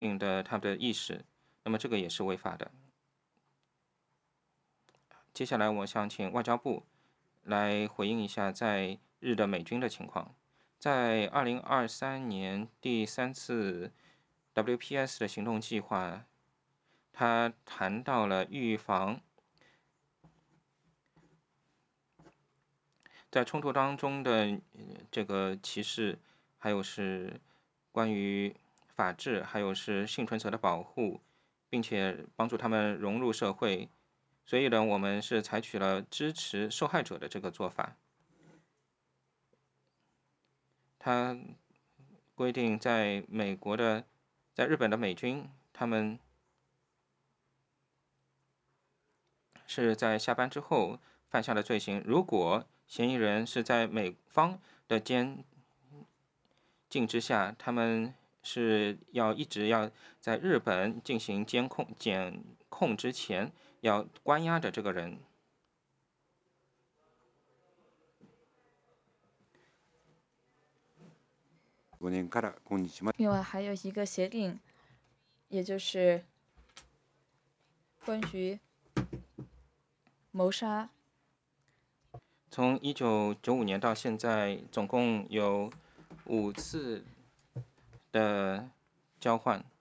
的他的意识，那么这个也是违法的。接下来，我想请外交部来回应一下在日的美军的情况。在2023年第3次 WPS 的行动计划，他谈到了预防在冲突当中的这个歧视，还有是关于法治，还有是幸存者的保护，并且帮助他们融入社会。所以呢，我们是采取了支持受害者的这个做法。他规定，在日本的美军，他们是在下班之后犯下的罪行。如果嫌疑人是在美方的监禁之下，他们是一直要在日本进行检控之前，要关押着这个人。 另外还有一个协定，也就是关于谋杀。 从1995年到现在，总共有5次的交换。